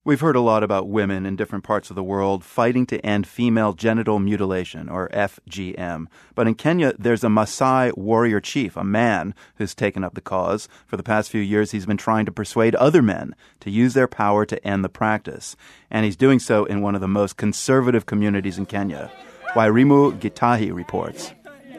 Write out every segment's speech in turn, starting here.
We've heard a lot about women in different parts of the world fighting to end female genital mutilation, or FGM. But in Kenya, there's a Maasai warrior chief, a man who's taken up the cause. For the past few years, he's been trying to persuade other men to use their power to end the practice. And he's doing so in one of the most conservative communities in Kenya. Wairimu Gitahi reports.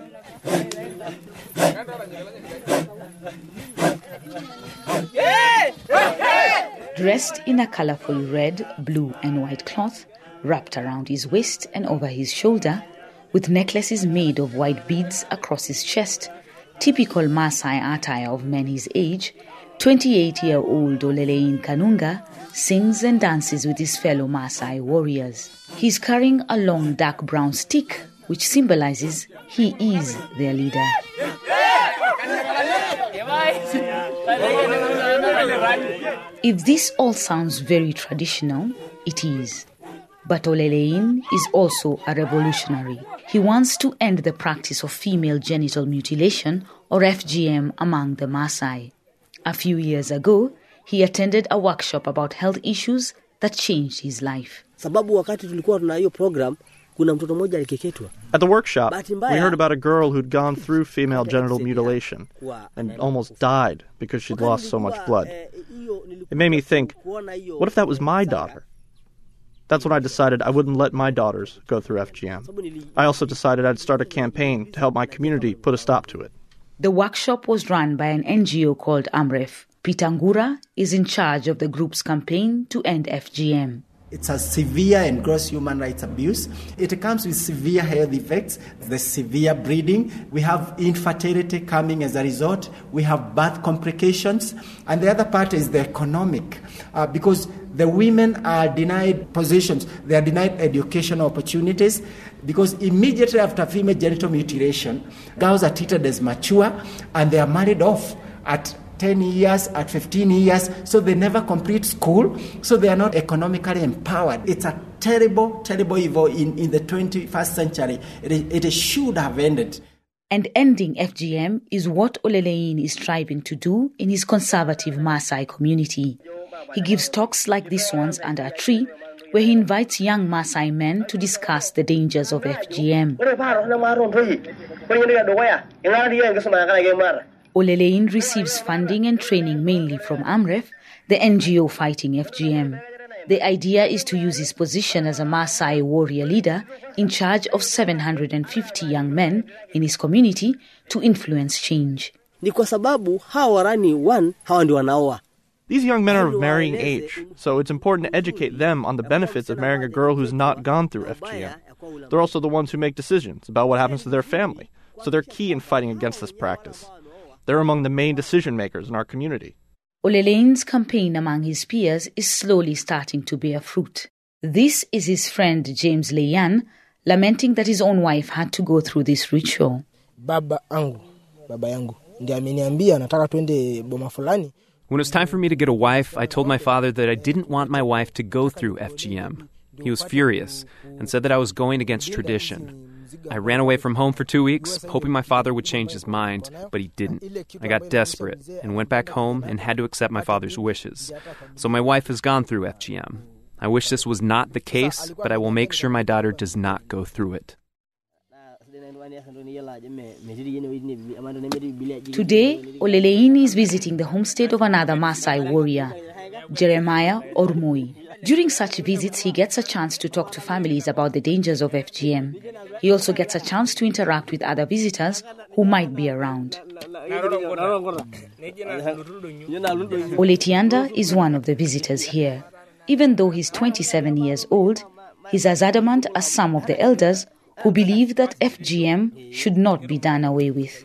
Dressed in a colorful red, blue and white cloth, wrapped around his waist and over his shoulder, with necklaces made of white beads across his chest, typical Maasai attire of men his age, 28-year-old Olelein Kanunga sings and dances with his fellow Maasai warriors. He's carrying a long dark brown stick, which symbolizes he is their leader. If this all sounds very traditional, it is. But Olelein is also a revolutionary. He wants to end the practice of female genital mutilation, or FGM, among the Maasai. A few years ago, he attended a workshop about health issues that changed his life. At the workshop, we heard about a girl who'd gone through female genital mutilation and almost died because she'd lost so much blood. It made me think, what if that was my daughter? That's when I decided I wouldn't let my daughters go through FGM. I also decided I'd start a campaign to help my community put a stop to it. The workshop was run by an NGO called AMREF. Peter Ngura is in charge of the group's campaign to end FGM. It's a severe and gross human rights abuse. It comes with severe health effects, the severe bleeding. We have infertility coming as a result. We have birth complications. And the other part is the economic, because the women are denied positions. They are denied educational opportunities, because immediately after female genital mutilation, girls are treated as mature and they are married off at 10 years, at 15 years, so they never complete school, so they are not economically empowered. It's a terrible, terrible evil in the 21st century. It should have ended. And ending FGM is what Olelein is striving to do in his conservative Maasai community. He gives talks like this one's under a tree, where he invites young Maasai men to discuss the dangers of FGM. Olelein receives funding and training mainly from AMREF, the NGO fighting FGM. The idea is to use his position as a Maasai warrior leader in charge of 750 young men in his community to influence change. These young men are of marrying age, so it's important to educate them on the benefits of marrying a girl who's not gone through FGM. They're also the ones who make decisions about what happens to their family, so they're key in fighting against this practice. They're among the main decision makers in our community. Olelein's campaign among his peers is slowly starting to bear fruit. This is his friend James Leyan, lamenting that his own wife had to go through this ritual. Baba yangu ndiye ameniambia nataka twende boma fulani. When it was time for me to get a wife, I told my father that I didn't want my wife to go through FGM. He was furious and said that I was going against tradition. I ran away from home for 2 weeks, hoping my father would change his mind, but he didn't. I got desperate and went back home and had to accept my father's wishes. So my wife has gone through FGM. I wish this was not the case, but I will make sure my daughter does not go through it. Today, Olelein is visiting the homestead of another Maasai warrior, Jeremiah Ormoi. During such visits, he gets a chance to talk to families about the dangers of FGM. He also gets a chance to interact with other visitors who might be around. Oletianda is one of the visitors here. Even though he's 27 years old, he's as adamant as some of the elders who believe that FGM should not be done away with.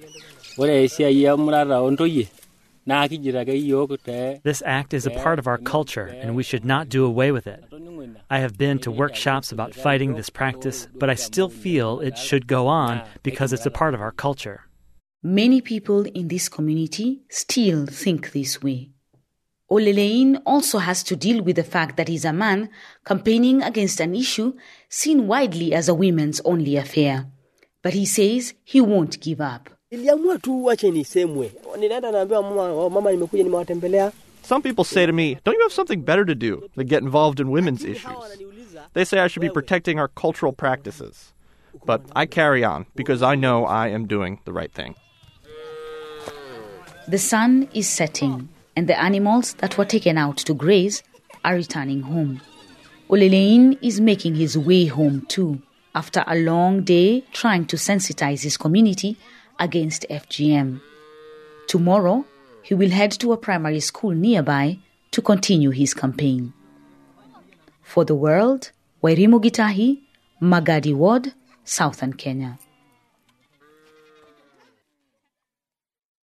This act is a part of our culture, and we should not do away with it. I have been to workshops about fighting this practice, but I still feel it should go on because it's a part of our culture. Many people in this community still think this way. Olelein also has to deal with the fact that he's a man campaigning against an issue seen widely as a women's only affair. But he says he won't give up. Some people say to me, don't you have something better to do than get involved in women's issues? They say I should be protecting our cultural practices. But I carry on because I know I am doing the right thing. The sun is setting, and the animals that were taken out to graze are returning home. Olelein is making his way home too, after a long day trying to sensitize his community against FGM. Tomorrow, he will head to a primary school nearby to continue his campaign. For the World, Wairimu Gitahi, Magadi Ward, Southern Kenya.